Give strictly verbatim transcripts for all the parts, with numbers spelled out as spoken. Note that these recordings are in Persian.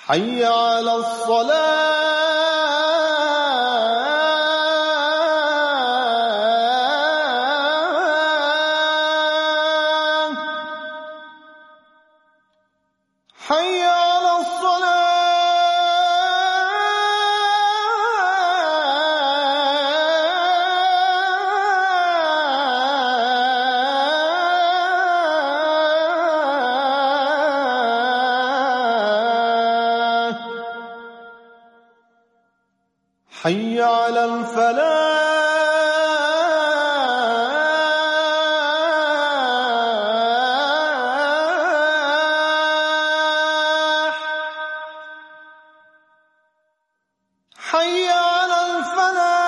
حي على الصلاة حي على الصلاة حي على الفلاح حي على الفلاح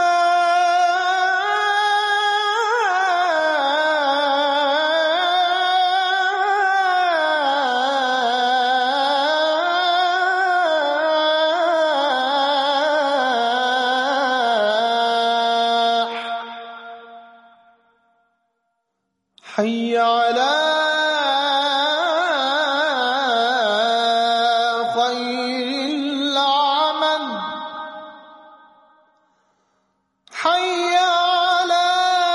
حي على خير العمل حي على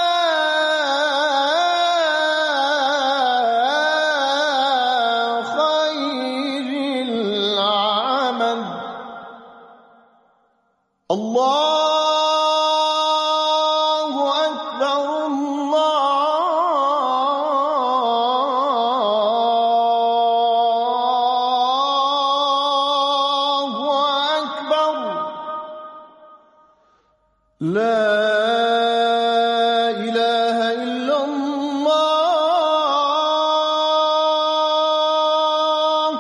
خير العمل الله أكبر الله أكبر لا إله إلا الله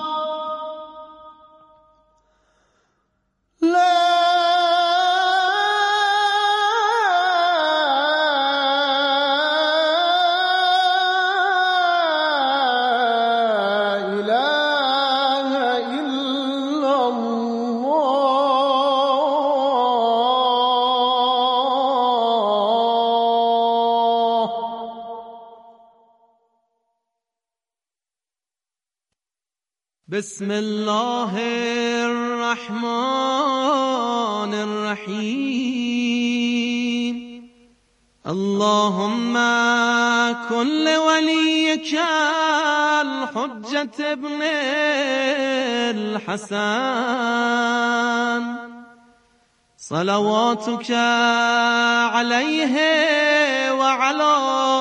لا إله إلا الله. بسم الله الرحمن الرحيم. اللهم كن لوليك الحجة ابن الحسن صلواتك عليه وعلى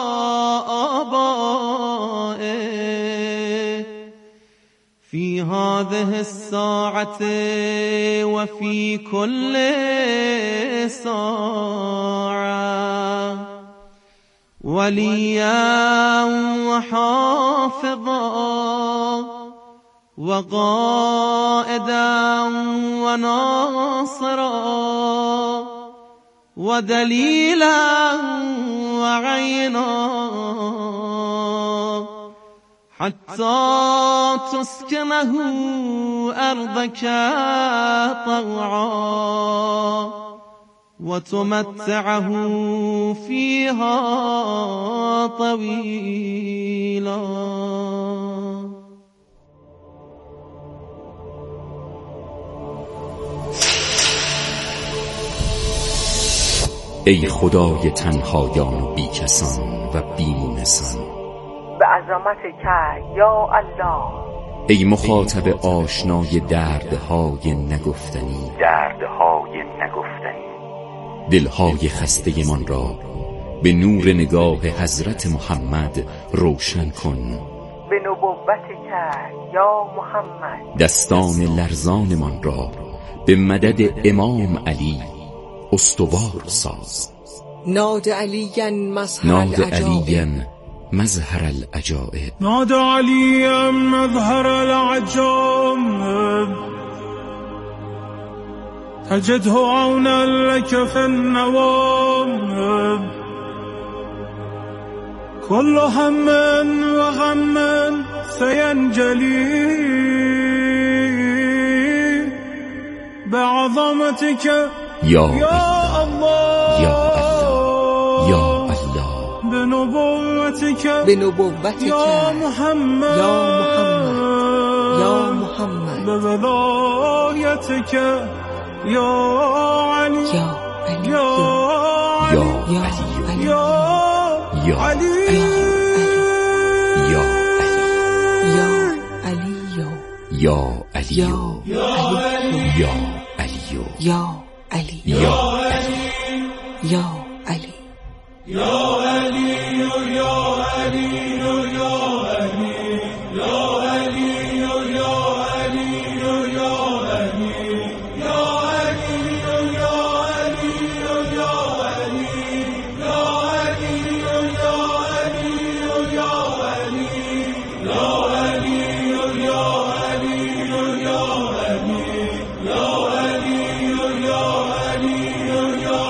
آبائه في هذه الساعة وفي كل ساعة وليا وحافظا وقائدا وناصرا ودليلا وعينا حتى تسكنه أرضك طوعا وتمتعه فيها طويلا. ای خدای تنهایان و بیکسان و بیمونسان، به عظمتک یا الله. ای مخاطب آشنای دردهای نگفتنی دردهای نگفتنی دلهای خسته من را به نور نگاه حضرت محمد روشن کن. به نبوتک یا محمد دستان لرزان من را به مدد امام علی استوار ساز. ناد علیاً مظهر ناد العجائب علیاً مظهر العجائب ناد علیاً مظهر العجائب تجده عونا لك في النوام. كل هم وغم سينجلي بعظمتك یا يا الله یا الله یا الله بنبوتك به نبوتک يا محمد یا محمد یا محمد به ولایتک یا علی یا علی یا علی یا علی یا علی یا علی یا علی یا علی یا علی یا علی یا یا علی یا علی یا علی یا علی یا علی یا علی یا علی یا علی یا علی یا علی یا علی یا علی یا علی یا علی یا علی یا علی یا علی یا علی یا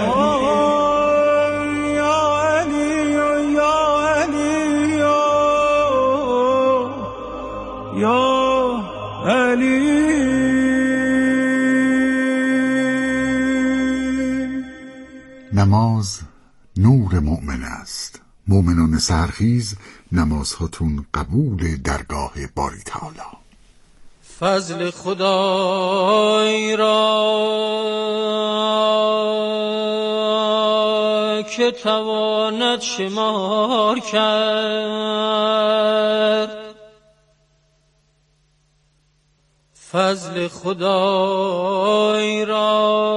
نماز نور مؤمن است. مؤمنان سرخیز، نمازهاتون قبول درگاه باری تعالی. فضل خدای را که تواند شمار کرد، فضل خدای را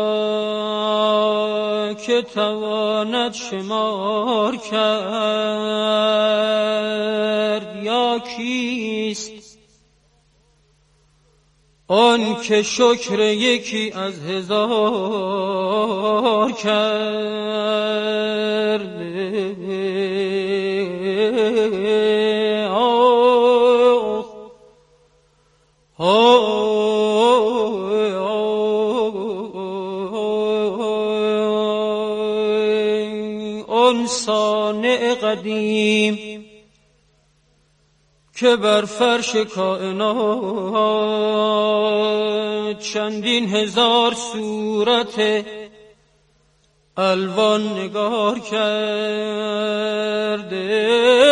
که تواند شمار کرد. یا کیست آن که شکر یکی از هزار کرد؟ آن صانع قدیم که بر فرش کائنات چندین هزار صورت الوان نگار کرده،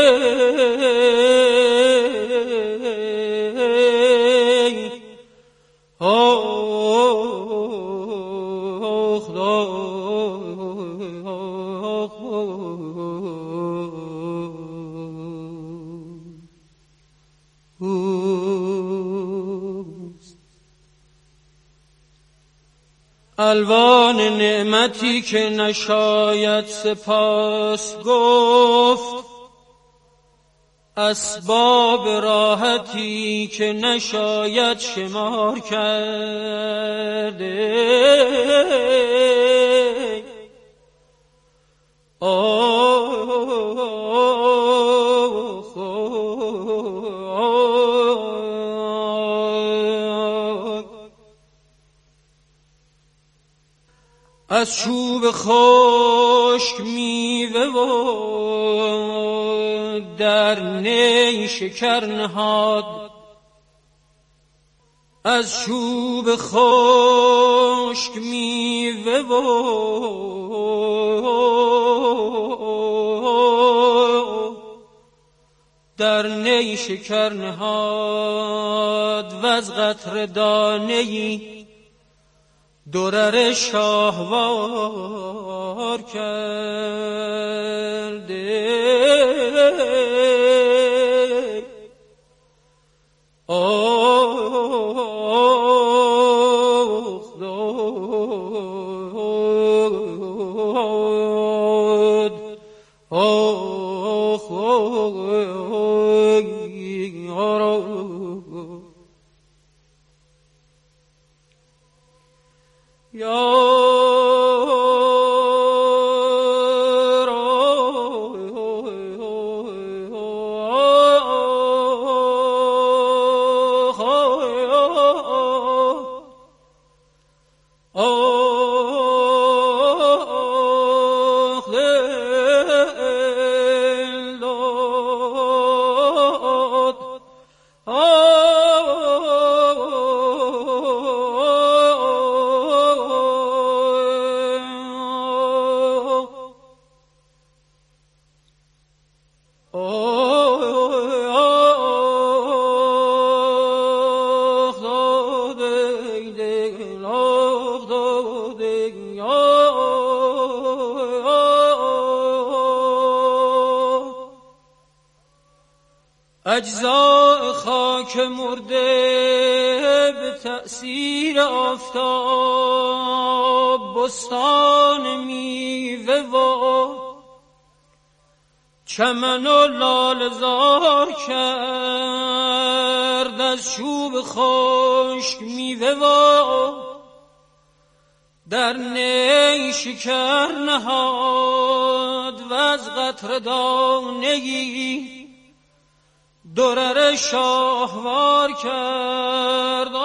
الوان نعمتی که نشاید سپاس گفت، اسباب راحتی که نشاید شمار کرده. از چوب خشک میوه و در نی شکر نهاد، از چوب خشک میوه و در نی شکر نهاد، و از قطره دانه‌ای درر شاهوار کرده. اجزاء خاک مرده به تأثیر آفتاب بستان میوه و چمن و لاله‌زار کرد از چوب خشک میوه و در نیشکر نهاد و از قطره دانگی درر شاهوار کرد.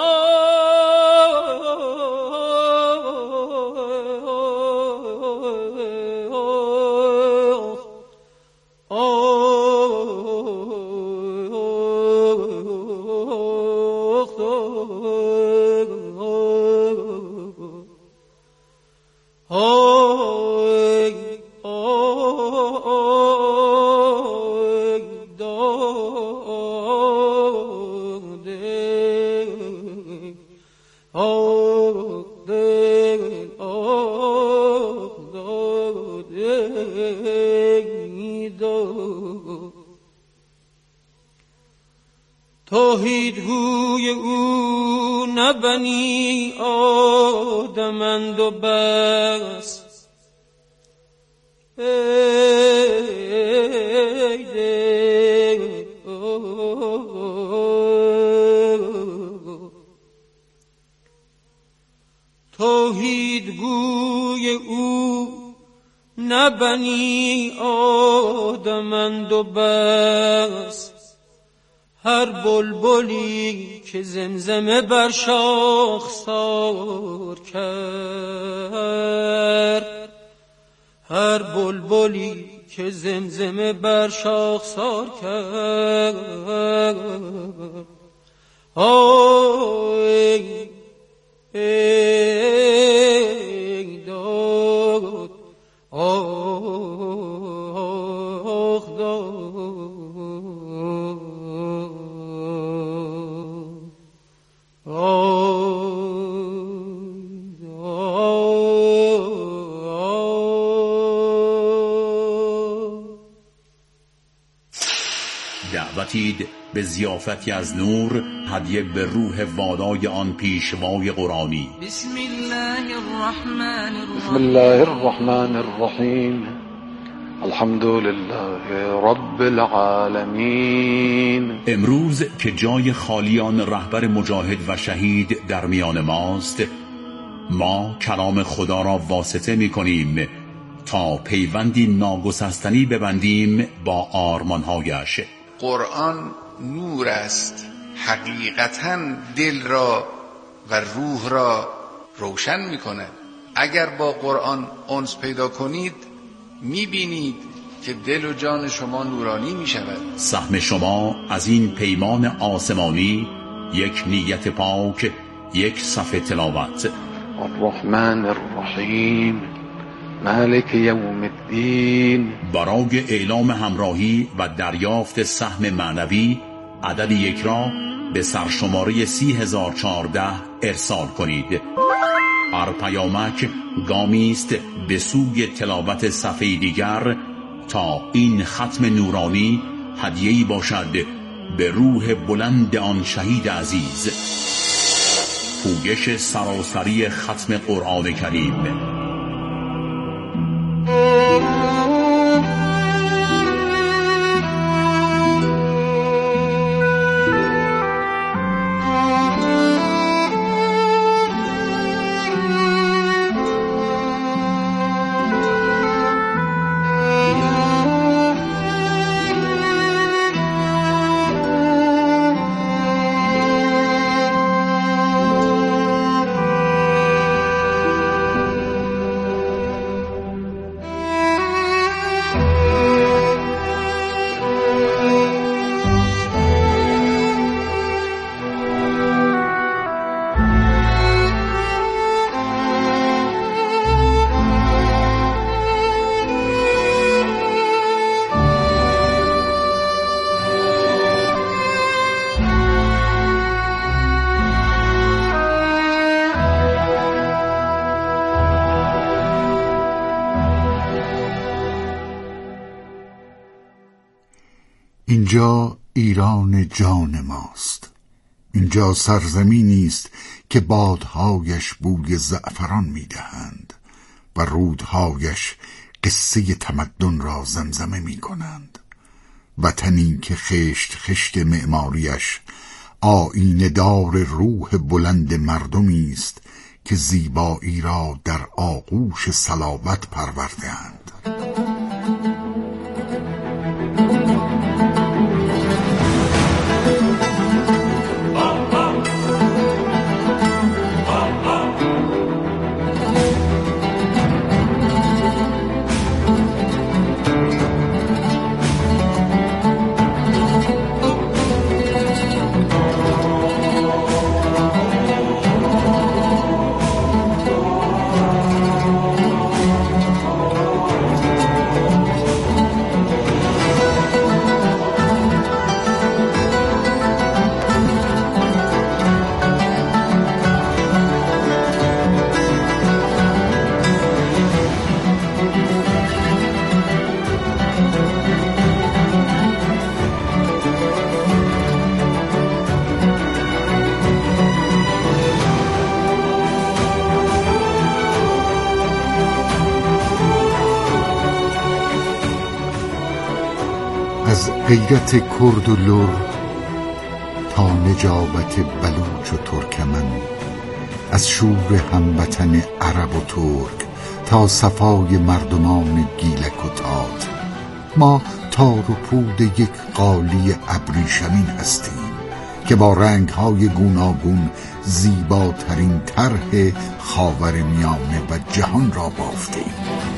توحیدگوی او نه بنی آدمند و بس، ای دل توحیدگوی او نه بنی آدمند و بس، هر بلبلی که زمزمه بر شاخسار کرد، هر بلبلی که زمزمه بر شاخسار کرد. آی ای داد آخ داد دعوتید به ضیافتی از نور، هدیه به روح والای آن پیشوای قرآنی. بسم الله الرحمن الرحیم بسم الله الرحمن الرحیم الحمد لله رب العالمین. امروز که جای خالیان رهبر مجاهد و شهید در میان ماست، ما کلام خدا را واسطه می کنیم تا پیوندی ناگسستنی ببندیم با آرمانهایش. قرآن نور است، حقیقتاً دل را و روح را روشن می کند. اگر با قرآن انس پیدا کنید می بینید که دل و جان شما نورانی می شود. سهم شما از این پیمان آسمانی یک نیت پاک، یک صفحه تلاوت. الرحمن الرحیم مالک یوم الدین. برای اعلام همراهی و دریافت سهم معنوی عدد یک را به سرشماره سی هزار و چهارده ارسال کنید. هر پیامک گامی است به سوی تلاوت صفحه دیگر تا این ختم نورانی هدیه‌ای باشد به روح بلند آن شهید عزیز. پویش سراسری ختم قرآن کریم. اینجا ایران جان ماست. اینجا سرزمینی است که بادهایش بوی زعفران میدهند و رودهایش قصه تمدن را زمزمه می کنند. وطنی که خشت خشت معماریش آیینه دار روح بلند مردمی است که زیبایی را در آغوش صلابت پرورده‌اند. از غیرت کرد و لر تا نجابت بلوچ و ترکمن، از شور هموطن عرب و ترک تا صفای مردمان گیلک و تات، ما تار و پود یک قالی ابریشمین هستیم که با رنگ‌های گوناگون زیباترین طرح خاورمیانه و جهان را بافتیم.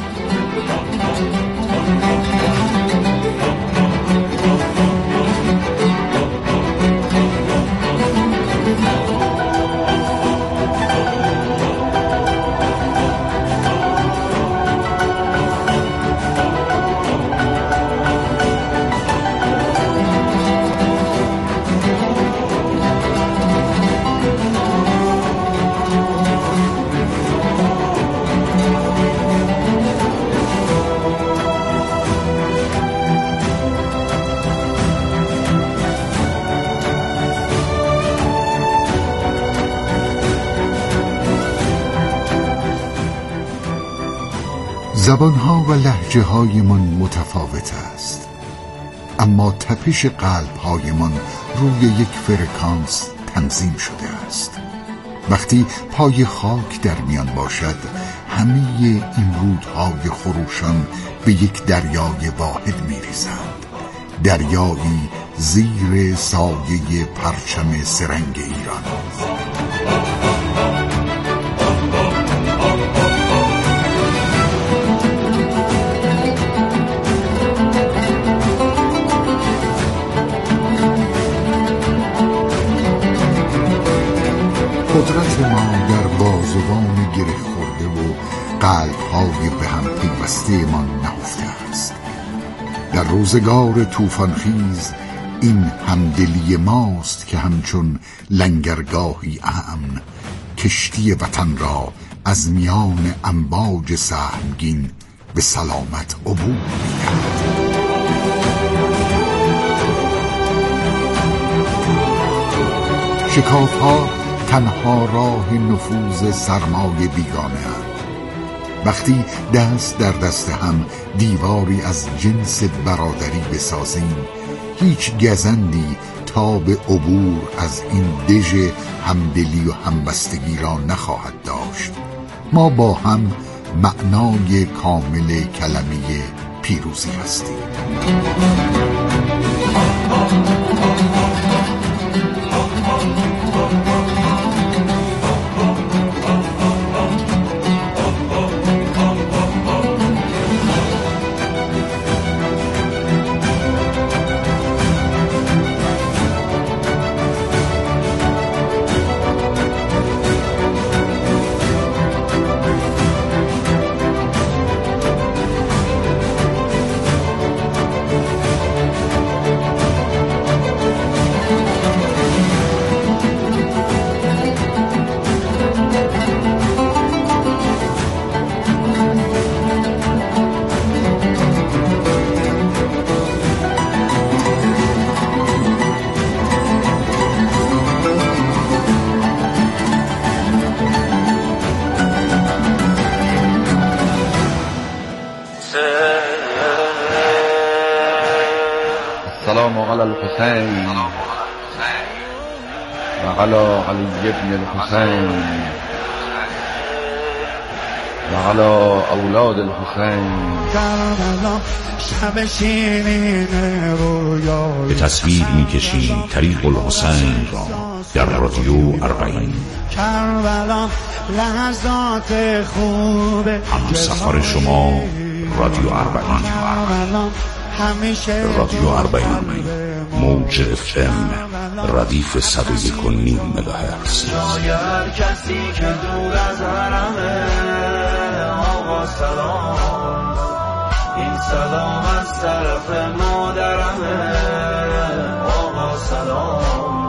زبانها و لهجه هایمان متفاوت است، اما تپش قلب هایمان روی یک فرکانس تنظیم شده است. وقتی پای خاک در میان باشد، همه این رودهای خروشان به یک دریای واحد می ریزند، دریایی زیر سایه پرچم سرنگ ایران. قدرت ما در بازوان گره خورده و قلب‌های به هم پیوسته ما نهفته است. در روزگار طوفان‌خیز این همدلی ماست که همچون لنگرگاهی امن کشتی وطن را از میان امواج سهمگین به سلامت عبور می‌دهد. شکاف‌ها تنها راه نفوذ سرمای بیگانه اند. وقتی دست در دست هم دیواری از جنس برادری بسازیم، هیچ گزندی تا به عبور از این دژ همدلی و همبستگی را نخواهد داشت. ما با هم معنای کامل کلمه پیروزی هستیم. السلام على الحسين وعلى علي بن الحسين وعلى اولاد الحسین. به تصویر می‌کشیم طریق الحسین را در رادیو اربعین. هم سفر شما رادیو اربعین. رادیو اربعین موج اف ام ردیف صد و یک و نیم مگاهرتز. هر کسی که دور از حرمه آقا سلام، این سلام از طرف مادرمه آقا سلام.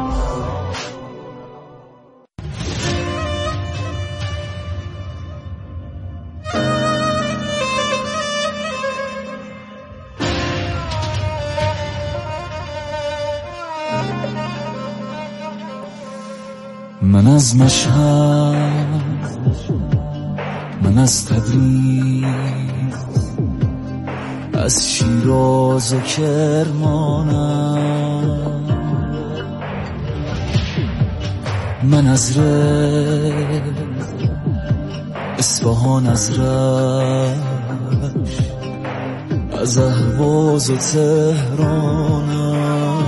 من از مشهد، من از تبریز، از شیراز و کرمانم، من از رشت، اصفهان، از رشت، از اهواز و تهرانم.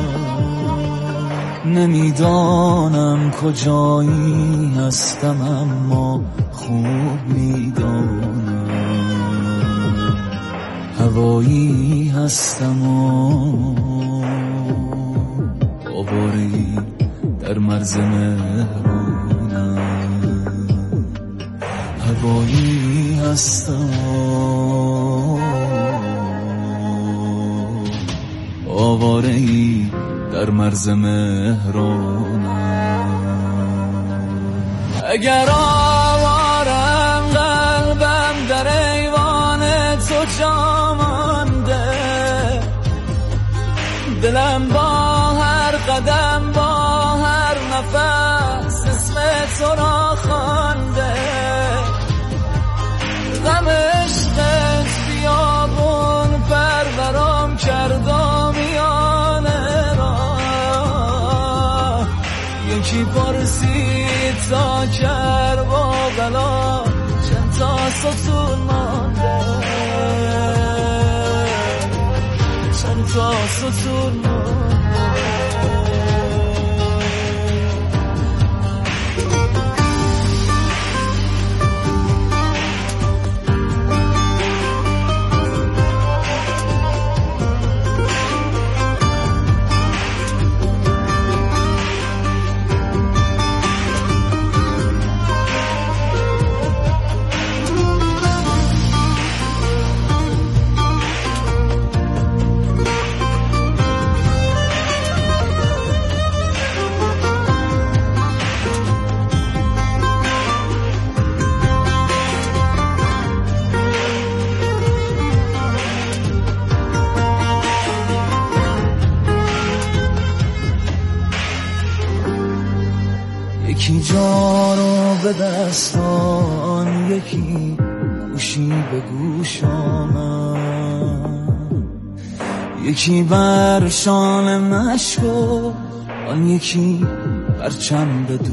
نمیدانم کجایی هستم اما خوب میدانم هوایی هستم و آواره‌ای در مرز مهرانم. هوایی هستم و آواره‌ای در مرز مهرانم. اگر آوارم قلبم در ایوان تو جا مانده، دلم با هر قدم با هر نفس اسم تو را خوانده. غم عشقت بیابون پرورم کرد و میانه را. یکی پرسید تا کربلا چند تا ستون مانده، چند تا ستون مانده. یکی جا رو به دستان، یکی گوشی به گوشانم، یکی بر شانه مشکو، آن یکی پرچم به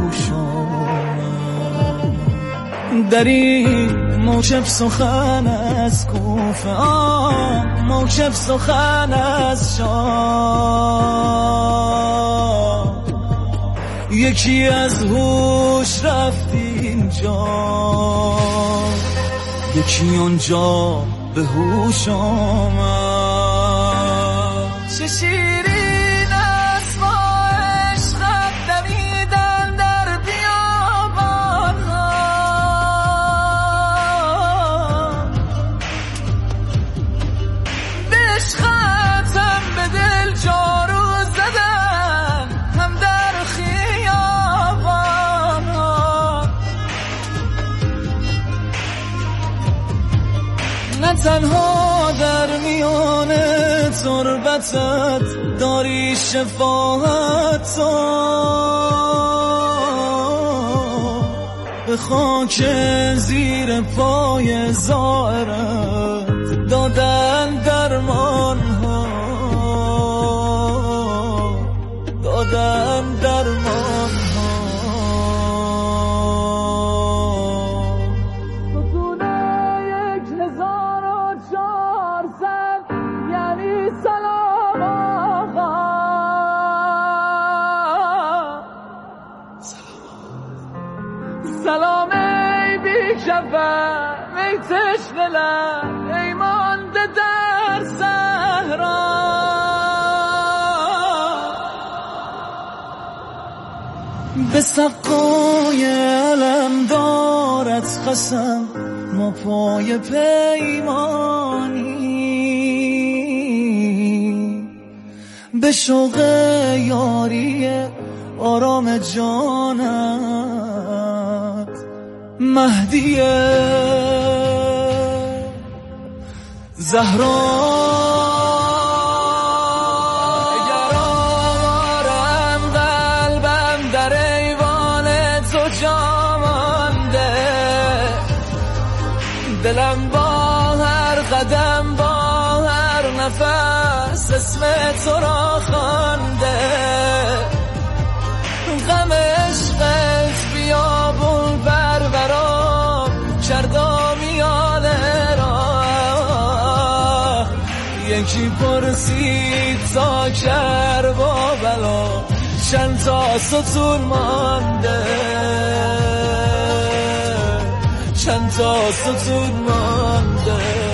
دوشانم. در این موکب سخن از کوفه، آن موکب سخن از شام، یکی از هوش رفت اینجا، یکی اونجا به هوش آمد. چه شیرین است با عشقت دمیدن در بیابانها، به عشقت هم به دل جارو زدن، هم در خیابانها. نه تنها در میان تربتت داری شفاعت، به خاک زیر پای زائرت دادن درمان ها. شبم ای تشنه لب ای مانده در صحرا به سقای علم دارد قسم ما پای پیمانی به شوق یاری آرام جانت مهدیه زهرا اگر آوارم قلبم در ایوان تو جا مانده دلم با هر قدم با هر نفس اسم تو را خوانده غم عشقت بیابون بربرام کردا میانه را یکی پرسید تا کربا بلا چند تا ستون مانده چند تا ستون مانده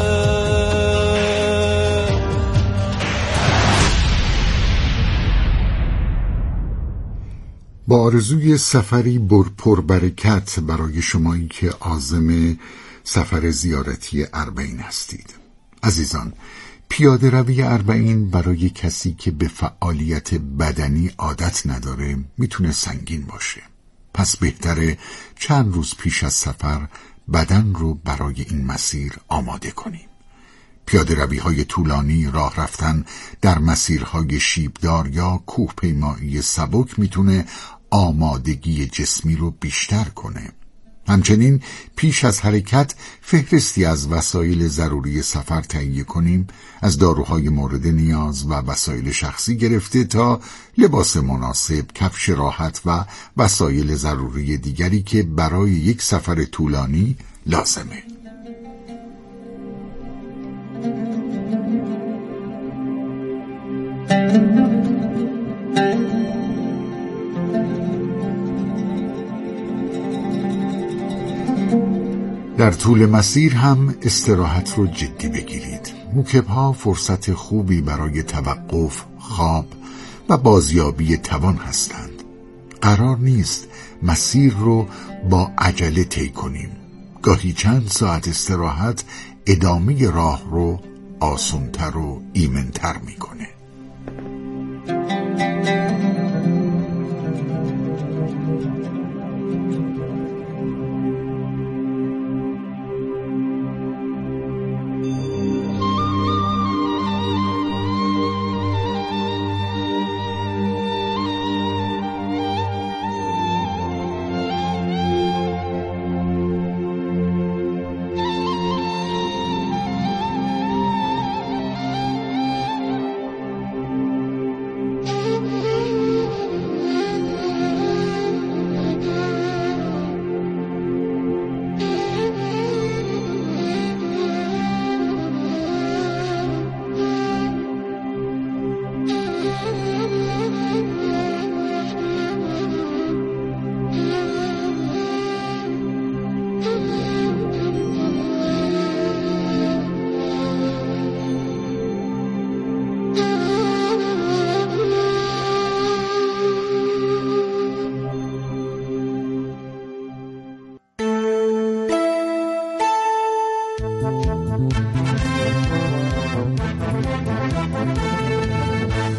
با آرزوی سفری پربرکت برای شمایی که عازم سفر زیارتی اربعین هستید. عزیزان، پیاده روی اربعین برای کسی که به فعالیت بدنی عادت نداره میتونه سنگین باشه. پس بهتره چند روز پیش از سفر بدن رو برای این مسیر آماده کنیم. پیاده روی های طولانی، راه رفتن در مسیرهای شیبدار یا کوهپیمایی سبک میتونه آمادگی جسمی رو بیشتر کنه. همچنین پیش از حرکت فهرستی از وسایل ضروری سفر تهیه کنیم، از داروهای مورد نیاز و وسایل شخصی گرفته تا لباس مناسب، کفش راحت و وسایل ضروری دیگری که برای یک سفر طولانی لازمه. در طول مسیر هم استراحت رو جدی بگیرید. موکب‌ها فرصت خوبی برای توقف، خواب و بازیابی توان هستند. قرار نیست مسیر رو با عجله طی کنیم. گاهی چند ساعت استراحت ادامه راه رو آسان‌تر و ایمن‌تر می‌کنه.